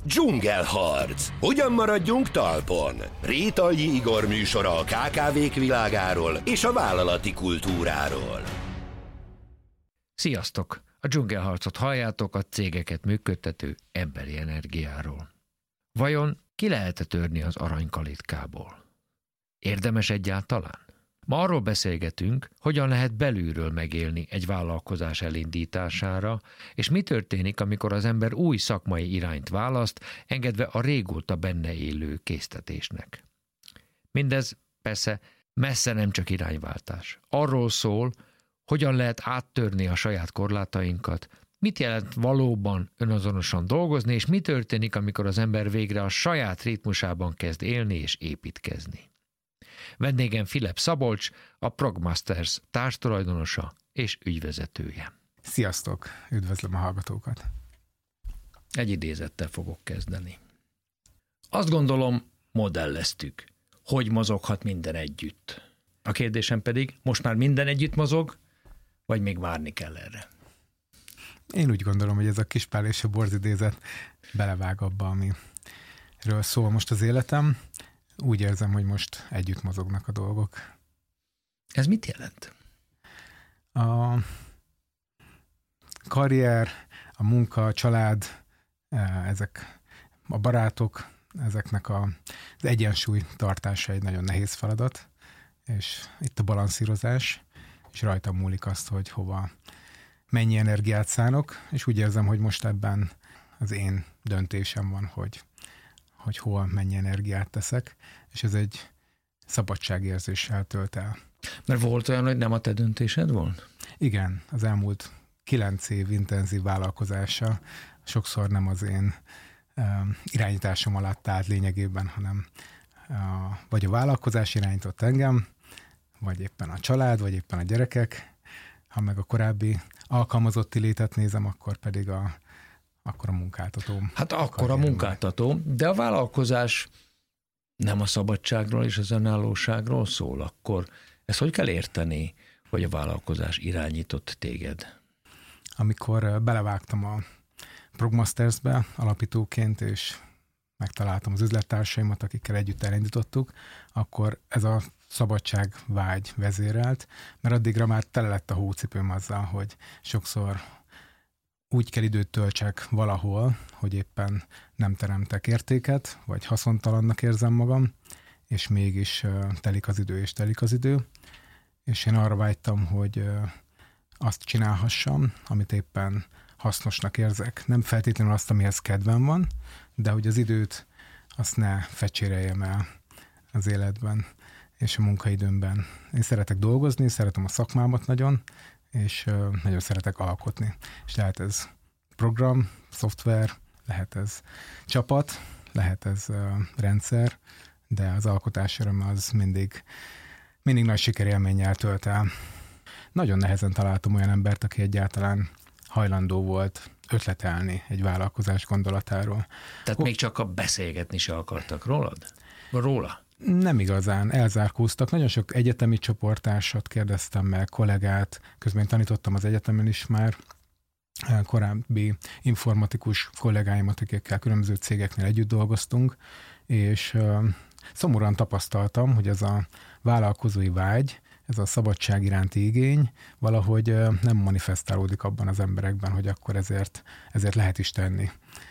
Dzsungelharc. Hogyan maradjunk talpon? Rétalji Igor műsora a KKV-k világáról és a vállalati kultúráról. Sziasztok! A Dzsungelharcot halljátok, a cégeket működtető emberi energiáról. Vajon ki lehet-e törni az aranykalitkából? Érdemes egyáltalán? Ma arról beszélgetünk, hogyan lehet belülről megélni egy vállalkozás elindítására, és mi történik, amikor az ember új szakmai irányt választ, engedve a régóta benne élő késztetésnek. Mindez persze messze nem csak irányváltás. Arról szól, hogyan lehet áttörni a saját korlátainkat, mit jelent valóban önazonosan dolgozni, és mi történik, amikor az ember végre a saját ritmusában kezd élni és építkezni. Vendégem Filip Szabolcs, a Progmasters társtulajdonosa és ügyvezetője. Sziasztok! Üdvözlöm a hallgatókat! Egy idézettel fogok kezdeni. Azt gondolom, modelleztük, hogy mozoghat minden együtt. A kérdésem pedig, most már minden együtt mozog, vagy még várni kell erre? Én úgy gondolom, hogy ez a Kispál és a Borz idézet belevág abba, amiről szól most az életem. Úgy érzem, hogy most együtt mozognak a dolgok. Ez mit jelent? A karrier, a munka, a család, ezek a barátok, ezeknek az egyensúly tartása egy nagyon nehéz feladat, és itt a balanszírozás, és rajtam múlik azt, hogy hova mennyi energiát szánok, és úgy érzem, hogy most ebben az én döntésem van, hogy hol mennyi energiát teszek, és ez egy szabadságérzéssel tölt el. Mert volt olyan, hogy nem a te döntésed volt? Igen, az elmúlt 9 év intenzív vállalkozása sokszor nem az én irányításom alatt állt lényegében, hanem vagy a vállalkozás irányított engem, vagy éppen a család, vagy éppen a gyerekek. Ha meg a korábbi alkalmazotti létet nézem, akkor pedig akkor a munkáltatóm. Hát akkor a munkáltató, de a vállalkozás nem a szabadságról és az önállóságról szól, akkor ezt hogy kell érteni, hogy a vállalkozás irányított téged? Amikor belevágtam a Progmastersbe alapítóként, és megtaláltam az üzlettársaimat, akikkel együtt elindítottuk, akkor ez a szabadságvágy vezérelt, mert addigra már tele lett a hócipőm azzal, hogy sokszor úgy kell időt töltsek valahol, hogy éppen nem teremtek értéket, vagy haszontalannak érzem magam, és mégis telik az idő, és én arra vágytam, hogy azt csinálhassam, amit éppen hasznosnak érzek. Nem feltétlenül azt, amihez kedvem van, de hogy az időt azt ne fecséreljem el az életben és a munkaidőmben. Én szeretek dolgozni, szeretem a szakmámat nagyon, és nagyon szeretek alkotni. És lehet ez program, szoftver, lehet ez csapat, lehet ez rendszer, de az alkotás öröme az mindig nagy sikerélménnyel tölt el. Nagyon nehezen találtam olyan embert, aki egyáltalán hajlandó volt ötletelni egy vállalkozás gondolatáról. Tehát még csak beszélgetni se akartak róla? Nem igazán, elzárkóztak. Nagyon sok egyetemi csoporttársat kérdeztem meg, kollégát, közben tanítottam az egyetemen is már, korábbi informatikus kollégáimat, akikkel különböző cégeknél együtt dolgoztunk, és szomorúan tapasztaltam, hogy ez a vállalkozói vágy, ez a szabadság iránti igény valahogy nem manifestálódik abban az emberekben, hogy akkor ezért lehet is tenni.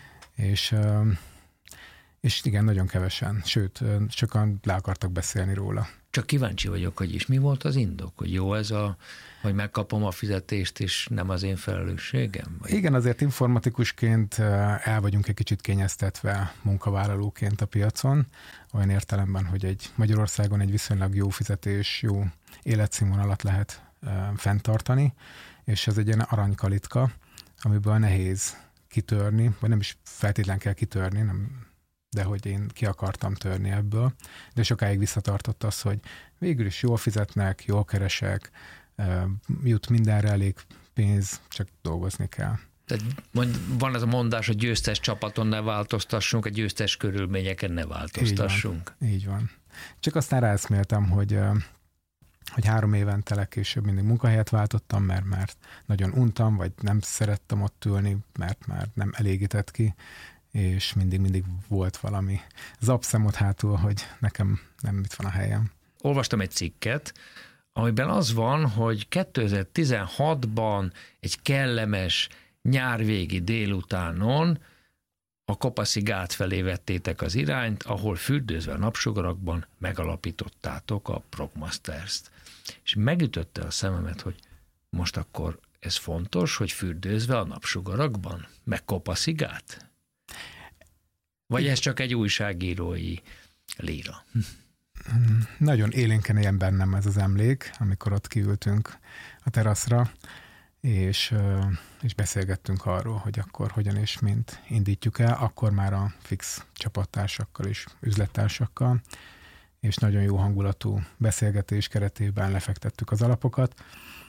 És igen, nagyon kevesen, sőt, sokan le akartak beszélni róla. Csak kíváncsi vagyok, hogy is mi volt az indok, hogy jó ez hogy megkapom a fizetést, és nem az én felelősségem? Vagy? Igen, azért informatikusként el vagyunk egy kicsit kényeztetve munkavállalóként a piacon, olyan értelemben, hogy Magyarországon egy viszonylag jó fizetés, jó életszínvonalat lehet fenntartani, és ez egy ilyen aranykalitka, amiből nehéz kitörni, vagy nem is feltétlen kell kitörni, de hogy én ki akartam törni ebből, de sokáig visszatartott az, hogy végül is jól fizetnek, jól keresek, jut mindenre elég pénz, csak dolgozni kell. Tehát van ez a mondás, hogy győztes csapaton ne változtassunk, a győztes körülményeken ne változtassunk. Így van. Csak aztán ráeszméltem, hogy 3 évente legkésőbb mindig munkahelyet váltottam, mert nagyon untam, vagy nem szerettem ott ülni, mert már nem elégített ki, és mindig volt valami zapszemot hátul, hogy nekem nem itt van a helyem. Olvastam egy cikket, amiben az van, hogy 2016-ban egy kellemes nyárvégi délutánon a Kopaszi gát felé vettétek az irányt, ahol fürdőzve a napsugarakban megalapítottátok a Progmasters-t. És megütötte a szememet, hogy most akkor ez fontos, hogy fürdőzve a napsugarakban? Meg Kopaszi gát? Vagy ez csak egy újságírói líra? Nagyon élénken él bennem ez az emlék, amikor ott kiültünk a teraszra, és beszélgettünk arról, hogy akkor hogyan és mint indítjuk el, akkor már a fix csapattársakkal és üzlettársakkal, és nagyon jó hangulatú beszélgetés keretében lefektettük az alapokat.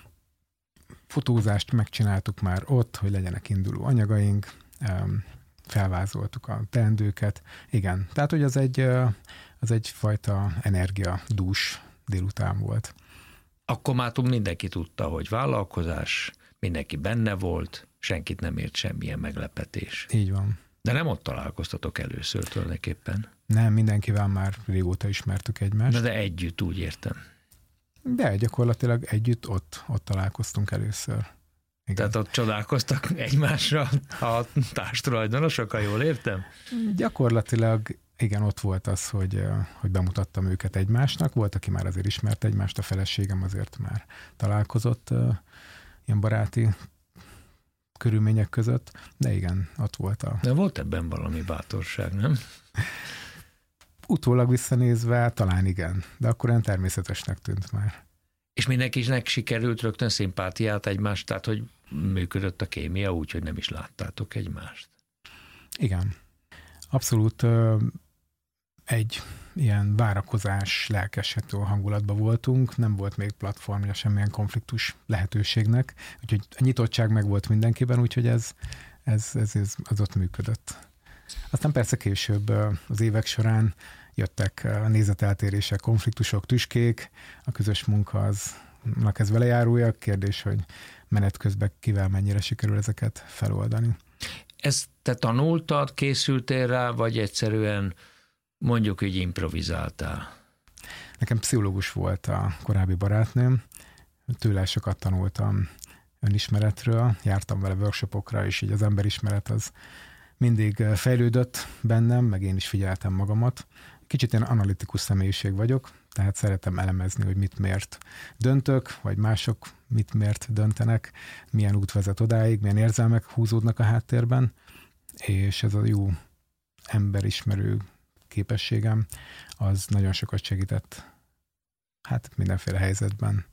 Fotózást megcsináltuk már ott, hogy legyenek induló anyagaink, felvázoltuk a teendőket. Igen, tehát hogy az egyfajta energiadús délután volt. Akkor már mindenki tudta, hogy vállalkozás, mindenki benne volt, senkit nem ért semmilyen meglepetés. Így van. De nem ott találkoztatok először tulajdonképpen. Nem, mindenkivel már régóta ismertük egymást. De együtt, úgy értem. De gyakorlatilag együtt ott találkoztunk először. Igen. Tehát ott csodálkoztak egymásra a társtulajdonosok, ha jól értem? Gyakorlatilag igen, ott volt az, hogy bemutattam őket egymásnak. Volt, aki már azért ismert egymást, a feleségem azért már találkozott ilyen baráti körülmények között, de igen, ott volt De volt ebben valami bátorság, nem? Utólag visszanézve talán igen, de akkor olyan természetesnek tűnt már. És mindenkinek sikerült rögtön szimpátiát egymást, tehát hogy működött a kémia úgy, hogy nem is láttátok egymást? Igen. Abszolút egy ilyen várakozás, lelkesedő hangulatban voltunk, nem volt még platformja semmilyen konfliktus lehetőségnek, úgyhogy a nyitottság meg volt mindenkiben, úgyhogy ez ott működött. Aztán persze később az évek során jöttek nézeteltérések, konfliktusok, tüskék, a közös munka aznak ez vele járója, kérdés, hogy menet közben kivel mennyire sikerül ezeket feloldani. Ezt te tanultad, készültél rá, vagy egyszerűen mondjuk így improvizáltál? Nekem pszichológus volt a korábbi barátnőm, tőle sokat tanultam önismeretről, jártam vele workshopokra, és így az emberismeret az mindig fejlődött bennem, meg én is figyeltem magamat. Kicsit ilyen analitikus személyiség vagyok, tehát szeretem elemezni, hogy mit miért döntök, vagy mások mit miért döntenek, milyen út vezet odáig, milyen érzelmek húzódnak a háttérben, és ez a jó emberismerő képességem, az nagyon sokat segített mindenféle helyzetben.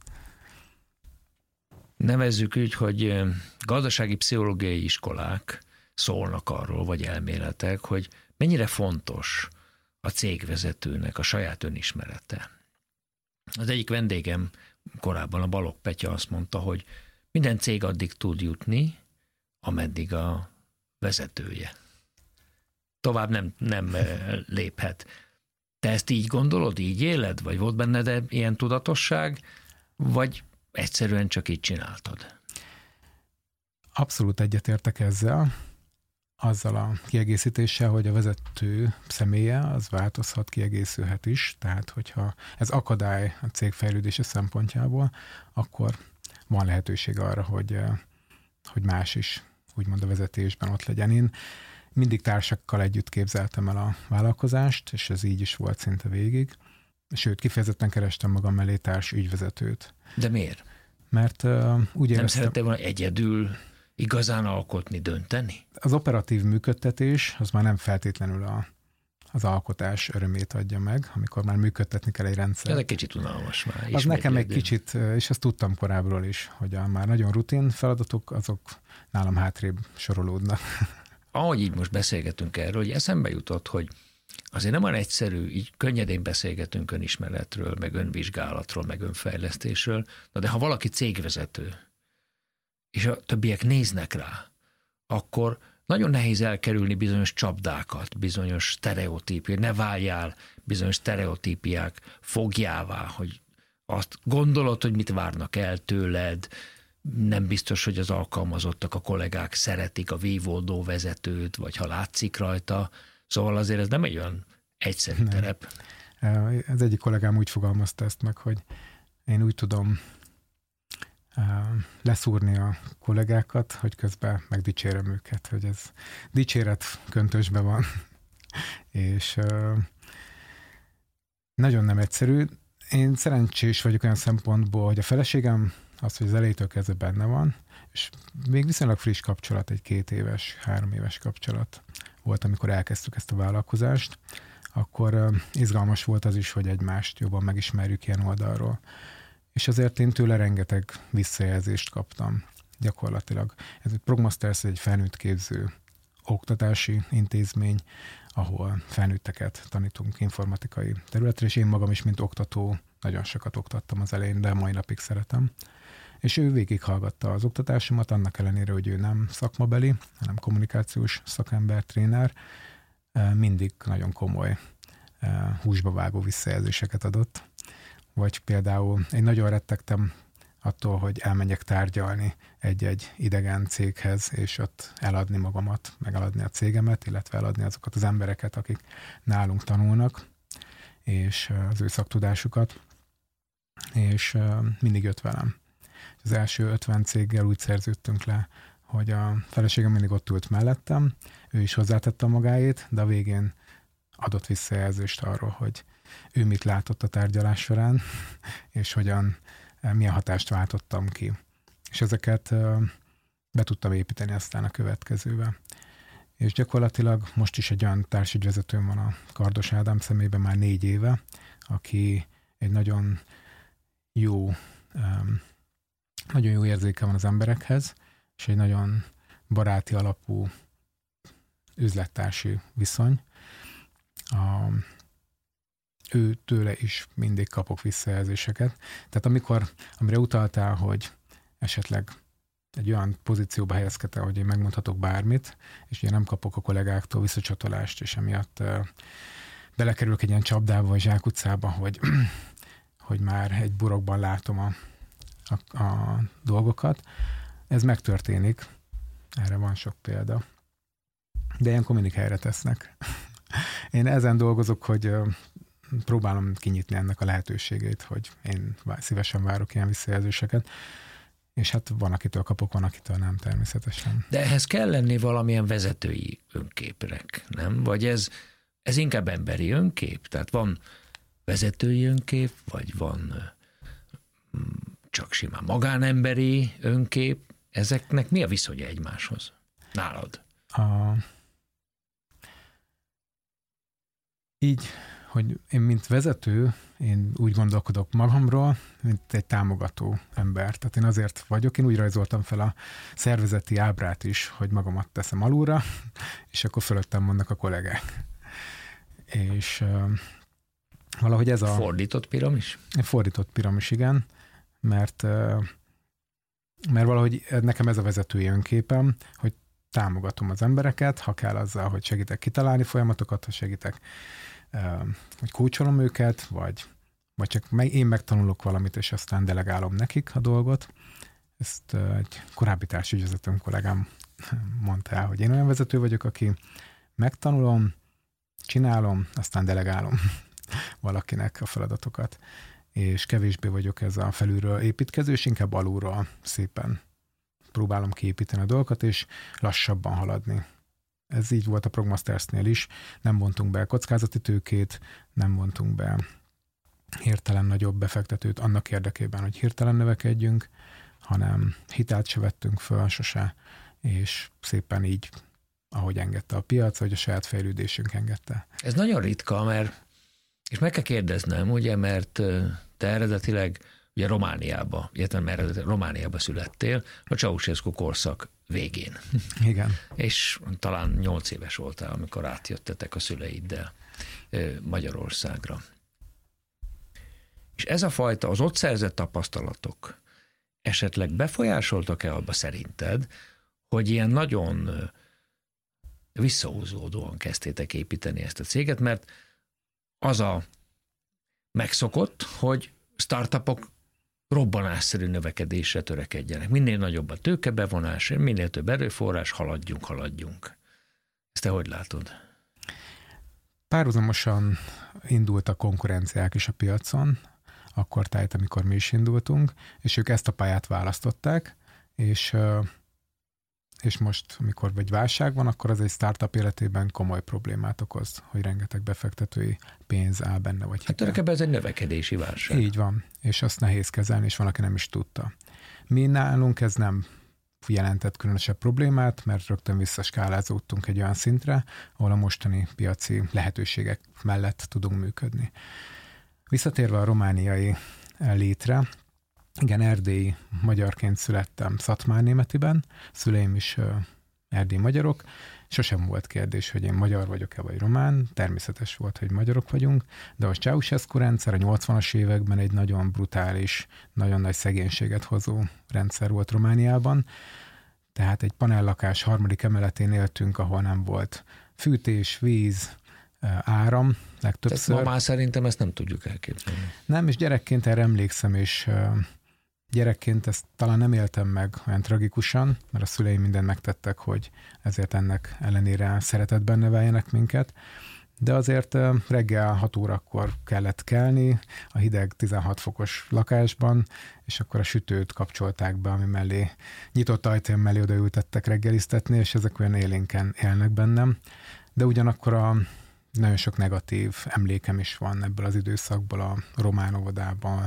Nevezzük úgy, hogy gazdasági pszichológiai iskolák szólnak arról, vagy elméletek, hogy mennyire fontos a cégvezetőnek a saját önismerete. Az egyik vendégem korábban, a Balogh Petya azt mondta, hogy minden cég addig tud jutni, ameddig a vezetője. Tovább nem léphet. Te ezt így gondolod, így éled? Vagy volt benned ilyen tudatosság? Vagy egyszerűen csak így csináltad? Abszolút egyetértek ezzel, azzal a kiegészítéssel, hogy a vezető személye az változhat, kiegészülhet is, tehát hogyha ez akadály a cég fejlődése szempontjából, akkor van lehetőség arra, hogy más is úgymond a vezetésben ott legyen. Én mindig társakkal együtt képzeltem el a vállalkozást, és ez így is volt szinte végig. Sőt, kifejezetten kerestem magam mellé társ ügyvezetőt. De miért? Mert úgy éreztem... Nem szerettél volna egyedül igazán alkotni, dönteni? Az operatív működtetés az már nem feltétlenül az alkotás örömét adja meg, amikor már működtetni kell egy rendszert. Ez egy kicsit unalmas már. Az nekem egy kicsit, és ezt tudtam korábbról is, hogy a már nagyon rutin feladatok, azok nálam hátrébb sorolódnak. Ahogy így most beszélgetünk erről, hogy eszembe jutott, hogy azért nem olyan egyszerű, így könnyedén beszélgetünk önismeretről, meg önvizsgálatról, meg önfejlesztésről, de ha valaki cégvezető, és a többiek néznek rá, akkor nagyon nehéz elkerülni bizonyos csapdákat, bizonyos sztereotípiák, ne váljál bizonyos sztereotípiák fogjává, hogy azt gondolod, hogy mit várnak el tőled, nem biztos, hogy az alkalmazottak, a kollégák szeretik a vívódó vezetőt, vagy ha látszik rajta. Szóval azért ez nem egy olyan egyszerű terep. Az egyik kollégám úgy fogalmazta ezt meg, hogy én úgy tudom leszúrni a kollégákat, hogy közben megdicsérem őket, hogy ez dicséret köntösben van. És nagyon nem egyszerű. Én szerencsés vagyok olyan szempontból, hogy a feleségem az, hogy az elejétől kezdve benne van, és még viszonylag friss kapcsolat, egy 2 éves, 3 éves kapcsolat volt, amikor elkezdtük ezt a vállalkozást, akkor izgalmas volt az is, hogy egymást jobban megismerjük ilyen oldalról. És azért én tőle rengeteg visszajelzést kaptam gyakorlatilag. Ez egy Progmasters egy felnőtt képző oktatási intézmény, ahol felnőtteket tanítunk informatikai területre, és én magam is, mint oktató, nagyon sokat oktattam az elején, de mai napig szeretem. És ő végighallgatta az oktatásomat, annak ellenére, hogy ő nem szakmabeli, hanem kommunikációs szakember, tréner, mindig nagyon komoly húsba vágó visszajelzéseket adott. Vagy például én nagyon rettegtem attól, hogy elmenjek tárgyalni egy-egy idegen céghez, és ott eladni magamat, meg eladni a cégemet, illetve eladni azokat az embereket, akik nálunk tanulnak, és az ő szaktudásukat, és mindig jött velem. Az első 50 céggel úgy szerződtünk le, hogy a feleségem mindig ott ült mellettem, ő is hozzátette magáét, de a végén adott visszajelzést arról, hogy ő mit látott a tárgyalás során, és milyen hatást váltottam ki. És ezeket be tudtam építeni aztán a következőbe. És gyakorlatilag most is egy olyan társügyvezetőm van a Kardos Ádám személyben már 4 éve, aki egy nagyon jó érzéke van az emberekhez, és egy nagyon baráti alapú üzlettársi viszony. Ő tőle is mindig kapok visszajelzéseket. Tehát amire utaltál, hogy esetleg egy olyan pozícióba helyezkedtem, hogy én megmondhatok bármit, és ugye nem kapok a kollégáktól visszacsatolást, és emiatt belekerülök egy ilyen csapdába, vagy zsákutcába, hogy már egy burokban látom a dolgokat. Ez megtörténik. Erre van sok példa. De ilyenkor mindig helyre tesznek. Én ezen dolgozok, hogy próbálom kinyitni ennek a lehetőségét, hogy én szívesen várok ilyen visszajelzéseket, és hát van, akitől kapok, van, akitől nem, természetesen. De ehhez kell lenni valamilyen vezetői önképnek, nem? Vagy ez inkább emberi önkép? Tehát van vezetői önkép, vagy van csak simán magánemberi önkép? Ezeknek mi a viszonya egymáshoz? Nálad? Így, hogy én mint vezető, én úgy gondolkodok magamról, mint egy támogató ember. Tehát én azért vagyok, én úgy rajzoltam fel a szervezeti ábrát is, hogy magamat teszem alulra, és akkor fölöttem vannak a kollégák. És valahogy ez a... Fordított piramis? Fordított piramis, igen, mert valahogy nekem ez a vezetői önképem, hogy támogatom az embereket, ha kell azzal, hogy segítek kitalálni folyamatokat, ha segítek, hogy kócsolom őket, vagy csak én megtanulok valamit, és aztán delegálom nekik a dolgot. Ezt egy korábbi társügyvezetőm kollégám mondta el, hogy én olyan vezető vagyok, aki megtanulom, csinálom, aztán delegálom valakinek a feladatokat. És kevésbé vagyok ez a felülről építkező, és inkább alulról szépen próbálom kiépíteni a dolgokat, és lassabban haladni. Ez így volt a Progmastersnél is. Nem vontunk be kockázati tőkét, nem vontunk be hirtelen nagyobb befektetőt annak érdekében, hogy hirtelen növekedjünk, hanem hitelt se vettünk föl sose, és szépen így, ahogy engedte a piac, vagy a saját fejlődésünk engedte. Ez nagyon ritka, mert, és meg kell kérdeznem, ugye, mert te eredetileg ugye Romániába születtél, a Ceausescu korszak végén. Igen. És talán 8 éves voltál, amikor átjöttetek a szüleiddel Magyarországra. És ez a fajta, az ott szerzett tapasztalatok esetleg befolyásoltak-e abba szerinted, hogy ilyen nagyon visszahúzódóan kezdtétek építeni ezt a céget, mert az a megszokott, hogy startupok robbanásszerű növekedésre törekedjenek. Minél nagyobb a tőkebevonás, minél több erőforrás, haladjunk. Ezt te hogy látod? Párhuzamosan indultak konkurenciák is a piacon, akkor tájt, amikor mi is indultunk, és ők ezt a pályát választották, és most, amikor egy válság van, akkor az egy startup életében komoly problémát okoz, hogy rengeteg befektetői pénz áll benne, vagy hitel. Hát ez egy növekedési válság. Így van, és azt nehéz kezelni, és van, aki nem is tudta. Mi nálunk ez nem jelentett különösebb problémát, mert rögtön visszaskálázódtunk egy olyan szintre, ahol a mostani piaci lehetőségek mellett tudunk működni. Visszatérve a romániai létre, igen, erdélyi magyarként születtem Szatmárnémetiben, szüleim is erdélyi magyarok, sosem volt kérdés, hogy én magyar vagyok-e vagy román, természetes volt, hogy magyarok vagyunk, de a Ceausescu rendszer a 80-as években egy nagyon brutális, nagyon nagy szegénységet hozó rendszer volt Romániában, tehát egy panellakás 3. emeletén éltünk, ahol nem volt fűtés, víz, áram, legtöbbször. Tehát ma már szerintem ezt nem tudjuk elképzelni. Nem, és gyerekként erre emlékszem, és gyerekként ezt talán nem éltem meg olyan tragikusan, mert a szüleim mindent megtettek, hogy ezért ennek ellenére szeretetben neveljenek minket, de azért reggel 6 órakor kellett kelni a hideg 16 fokos lakásban, és akkor a sütőt kapcsolták be, ami mellé, nyitott ajtón mellé odaültettek reggeliztetni, és ezek olyan élénken élnek bennem, de ugyanakkor nagyon sok negatív emlékem is van ebből az időszakból a román óvodában,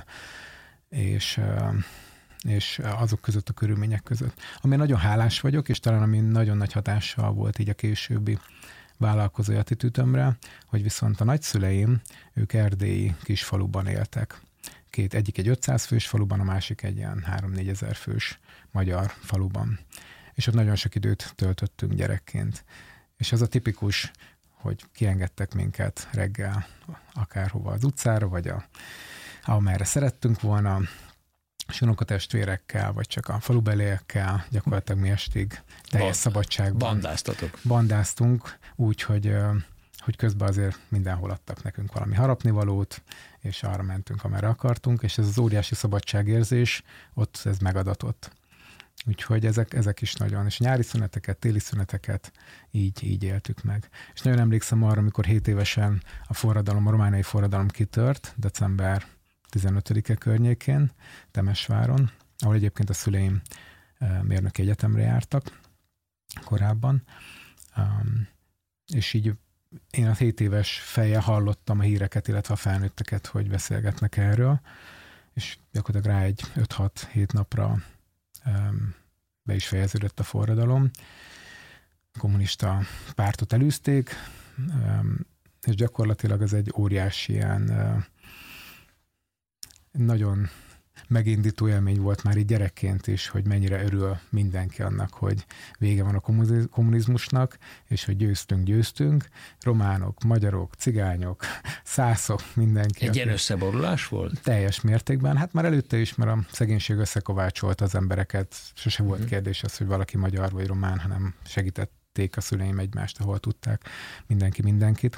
és azok között a körülmények között. Ami nagyon hálás vagyok, és talán ami nagyon nagy hatással volt így a későbbi vállalkozói attitűdömre, hogy viszont a nagyszüleim, ők erdélyi kis faluban éltek. Egyik egy 500 fős faluban, a másik egy ilyen 3-4 ezer fős magyar faluban. És ott nagyon sok időt töltöttünk gyerekként. És az a tipikus, hogy kiengedtek minket reggel akárhova az utcára, vagy amerre szerettünk volna, és unokatestvérekkel, vagy csak a falubeliekkel, gyakorlatilag mi estig teljes szabadságban. Bandáztunk, úgy, hogy közben azért mindenhol adtak nekünk valami harapnivalót, és arra mentünk, amerre akartunk, és ez az óriási szabadságérzés, ott ez megadatott. Úgyhogy ezek is nagyon, és nyári szüneteket, téli szüneteket így éltük meg. És nagyon emlékszem arra, amikor 7 évesen a romániai forradalom kitört, december 15-e környékén, Temesváron, ahol egyébként a szüleim mérnöki egyetemre jártak korábban, és így én a 7 éves fejjel hallottam a híreket, illetve a felnőtteket, hogy beszélgetnek erről, és gyakorlatilag rá egy 5-6-7 napra be is fejeződött a forradalom. A kommunista pártot elűzték, és gyakorlatilag ez egy óriási ilyen nagyon megindító élmény volt már így gyerekként is, hogy mennyire örül mindenki annak, hogy vége van a kommunizmusnak, és hogy győztünk. Románok, magyarok, cigányok, szászok, mindenki. Egy ilyen összeborulás volt? Teljes mértékben. Hát már előtte is, mert a szegénység összekovácsolta az embereket. Sose volt kérdés az, hogy valaki magyar vagy román, hanem segítették a szüleim egymást, ahol tudták mindenkit.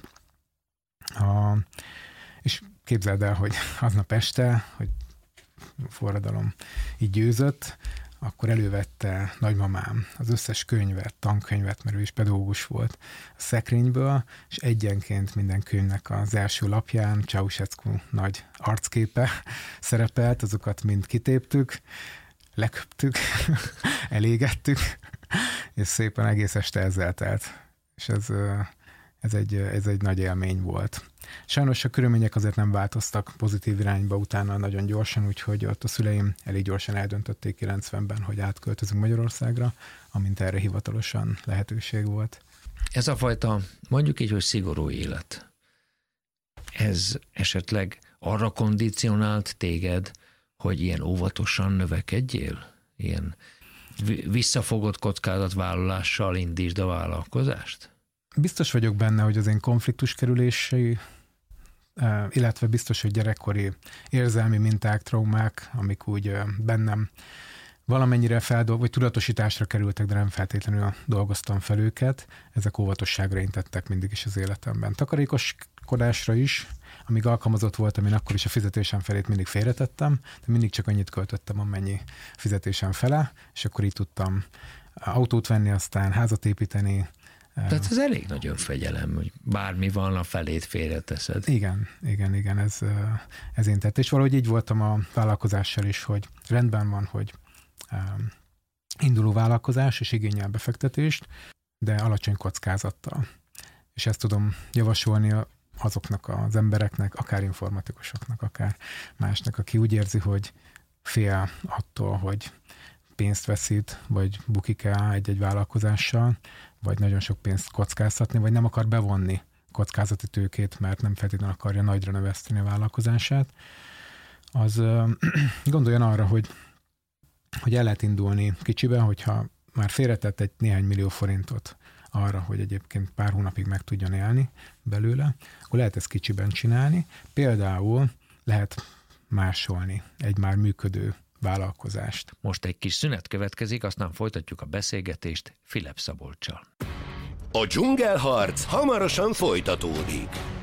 És képzeld el, hogy aznap este, hogy a forradalom így győzött, akkor elővette nagymamám az összes könyvet, tankönyvet, mert ő is pedagógus volt a szekrényből, és egyenként minden könyvnek az első lapján Ceausescu nagy arcképe szerepelt, azokat mind kitéptük, leköptük, elégettük, és szépen egész este ezzel telt. És ez egy nagy élmény volt. Sajnos a körülmények azért nem változtak pozitív irányba utána nagyon gyorsan, úgyhogy ott a szüleim elég gyorsan eldöntötték 90-ben, hogy átköltözünk Magyarországra, amint erre hivatalosan lehetőség volt. Ez a fajta, mondjuk így, hogy szigorú élet, ez esetleg arra kondicionált téged, hogy ilyen óvatosan növekedjél? Ilyen visszafogott kockázatvállalással indítsd a vállalkozást? Biztos vagyok benne, hogy az én konfliktuskerülési, illetve biztos, hogy gyerekkori érzelmi minták, traumák, amik úgy bennem valamennyire vagy tudatosításra kerültek, de nem feltétlenül dolgoztam fel őket, ezek óvatosságra intettek mindig is az életemben. gondolkodásra is. Amíg alkalmazott voltam, én akkor is a fizetésem felét mindig félretettem, de mindig csak annyit költöttem, amennyi fizetésem fele, és akkor így tudtam autót venni, aztán házat építeni. Tehát ez elég nagy önfegyelem, hogy bármi van, a felét félreteszed. Igen, ez én tett. És valahogy így voltam a vállalkozással is, hogy rendben van, hogy induló vállalkozás és igényel befektetést, de alacsony kockázattal. És ezt tudom javasolni azoknak az embereknek, akár informatikusoknak, akár másnak, aki úgy érzi, hogy fél attól, hogy pénzt veszít, vagy bukik el egy vállalkozással, vagy nagyon sok pénzt kockáztatni, vagy nem akar bevonni kockázati tőkét, mert nem feltétlenül akarja nagyra növeszteni a vállalkozását, az gondoljon arra, hogy el lehet indulni kicsiben, hogyha már félretett egy néhány millió forintot arra, hogy egyébként pár hónapig meg tudjon élni belőle, akkor lehet ezt kicsiben csinálni. Például lehet másolni egy már működő vállalkozást. Most egy kis szünet következik, aztán folytatjuk a beszélgetést Filip Szabolccsal. A dzsungelharc hamarosan folytatódik.